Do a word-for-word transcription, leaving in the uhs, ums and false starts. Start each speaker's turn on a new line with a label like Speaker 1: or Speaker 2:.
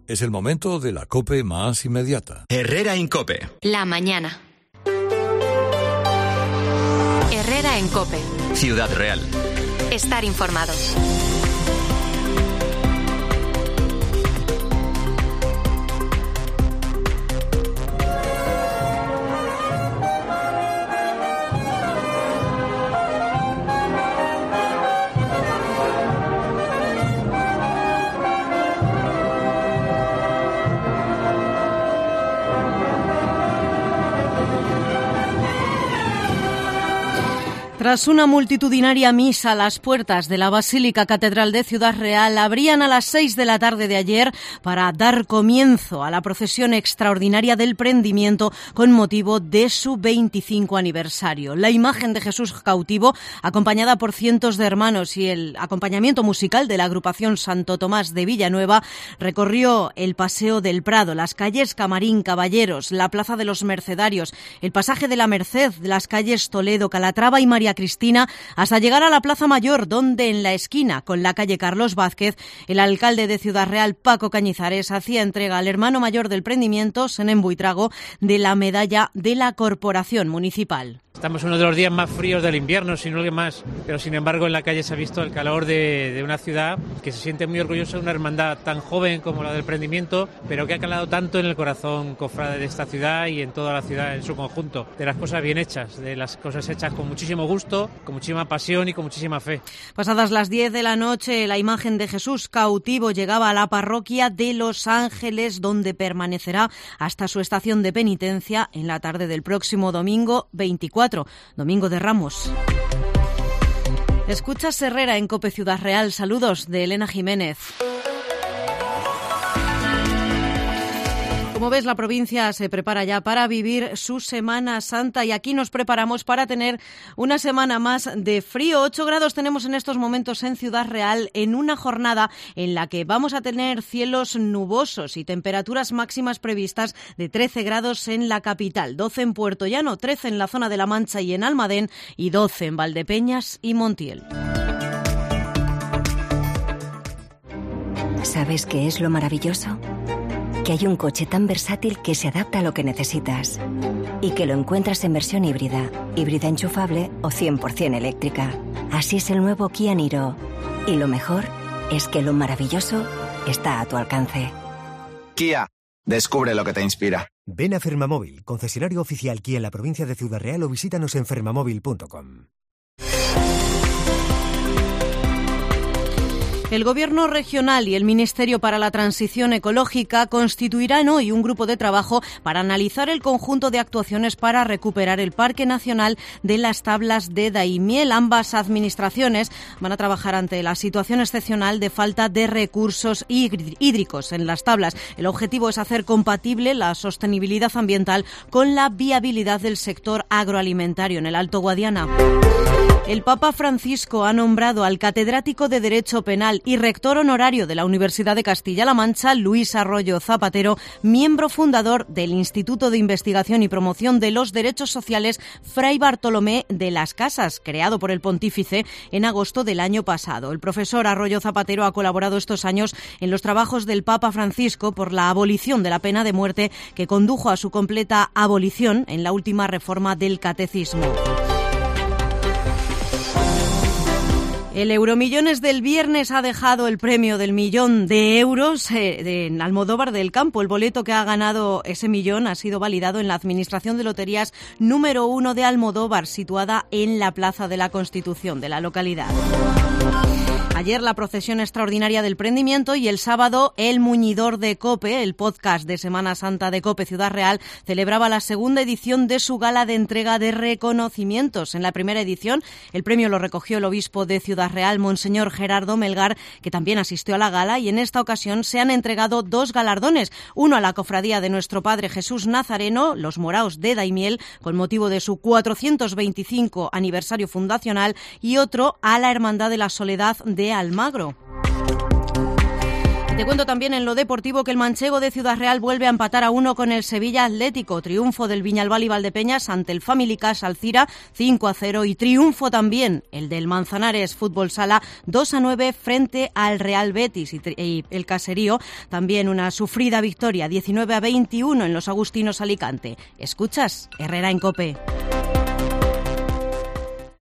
Speaker 1: Es el momento de la COPE más inmediata.
Speaker 2: Herrera en COPE.
Speaker 3: La mañana. Herrera en COPE.
Speaker 2: Ciudad Real.
Speaker 3: Estar informado.
Speaker 4: Tras una multitudinaria misa a las puertas de la Basílica Catedral de Ciudad Real, abrían a las seis de la tarde de ayer para dar comienzo a la procesión extraordinaria del Prendimiento con motivo de su veinticinco aniversario. La imagen de Jesús cautivo, acompañada por cientos de hermanos y el acompañamiento musical de la agrupación Santo Tomás de Villanueva, recorrió el Paseo del Prado, las calles Camarín, Caballeros, la Plaza de los Mercedarios, el Pasaje de la Merced, las calles Toledo, Calatrava y María Cristina, hasta llegar a la Plaza Mayor, donde en la esquina con la calle Carlos Vázquez, el alcalde de Ciudad Real, Paco Cañizares, hacía entrega al hermano mayor del Prendimiento, Senén Buitrago, de la medalla de la Corporación Municipal.
Speaker 5: Estamos en uno de los días más fríos del invierno, si no que más, pero sin embargo en la calle se ha visto el calor de, de una ciudad que se siente muy orgullosa de una hermandad tan joven como la del Prendimiento, pero que ha calado tanto en el corazón cofrade de esta ciudad y en toda la ciudad en su conjunto, de las cosas bien hechas, de las cosas hechas con muchísimo gusto, con muchísima pasión y con muchísima fe.
Speaker 4: Pasadas las diez de la noche, la imagen de Jesús cautivo llegaba a la parroquia de Los Ángeles, donde permanecerá hasta su estación de penitencia en la tarde del próximo domingo veinticuatro. Domingo de Ramos. Escuchas Herrera en COPE Ciudad Real. Saludos de Elena Jiménez. Como ves, la provincia se prepara ya para vivir su Semana Santa y aquí nos preparamos para tener una semana más de frío. ocho grados tenemos en estos momentos en Ciudad Real, en una jornada en la que vamos a tener cielos nubosos y temperaturas máximas previstas de trece grados en la capital, doce en Puerto Llano, trece en la zona de La Mancha y en Almadén y doce en Valdepeñas y Montiel.
Speaker 6: ¿Sabes qué es lo maravilloso? Que hay un coche tan versátil que se adapta a lo que necesitas y que lo encuentras en versión híbrida, híbrida enchufable o cien por ciento eléctrica. Así es el nuevo Kia Niro. Y lo mejor es que lo maravilloso está a tu alcance.
Speaker 7: Kia, descubre lo que te inspira.
Speaker 8: Ven a Fermamóvil, concesionario oficial Kia en la provincia de Ciudad Real, o visítanos en fermamóvil punto com.
Speaker 4: El Gobierno regional y el Ministerio para la Transición Ecológica constituirán hoy un grupo de trabajo para analizar el conjunto de actuaciones para recuperar el Parque Nacional de las Tablas de Daimiel. Ambas administraciones van a trabajar ante la situación excepcional de falta de recursos hídricos en las tablas. El objetivo es hacer compatible la sostenibilidad ambiental con la viabilidad del sector agroalimentario en el Alto Guadiana. El Papa Francisco ha nombrado al catedrático de Derecho Penal y rector honorario de la Universidad de Castilla-La Mancha, Luis Arroyo Zapatero, miembro fundador del Instituto de Investigación y Promoción de los Derechos Sociales Fray Bartolomé de las Casas, creado por el pontífice en agosto del año pasado. El profesor Arroyo Zapatero ha colaborado estos años en los trabajos del Papa Francisco por la abolición de la pena de muerte, que condujo a su completa abolición en la última reforma del Catecismo. El Euromillones del viernes ha dejado el premio del millón de euros eh, en Almodóvar del Campo. El boleto que ha ganado ese millón ha sido validado en la Administración de Loterías número uno de Almodóvar, situada en la Plaza de la Constitución de la localidad. Ayer la procesión extraordinaria del Prendimiento y el sábado el Muñidor de COPE, el podcast de Semana Santa de COPE Ciudad Real, celebraba la segunda edición de su gala de entrega de reconocimientos. En la primera edición el premio lo recogió el obispo de Ciudad Real, Monseñor Gerardo Melgar, que también asistió a la gala, y en esta ocasión se han entregado dos galardones, uno a la Cofradía de Nuestro Padre Jesús Nazareno, los Moraos de Daimiel, con motivo de su cuatrocientos veinticinco aniversario fundacional, y otro a la Hermandad de la Soledad de Almagro. te cuento también en lo deportivo que el manchego de Ciudad Real vuelve a empatar a uno con el Sevilla Atlético. Triunfo del Viñalbal y Valdepeñas ante el Family Cas Alcira cinco a cero y triunfo también el del Manzanares Fútbol Sala dos a nueve frente al Real Betis y, y el Caserío también una sufrida victoria diecinueve a veintiuno en los Agustinos Alicante. Escuchas Herrera en COPE.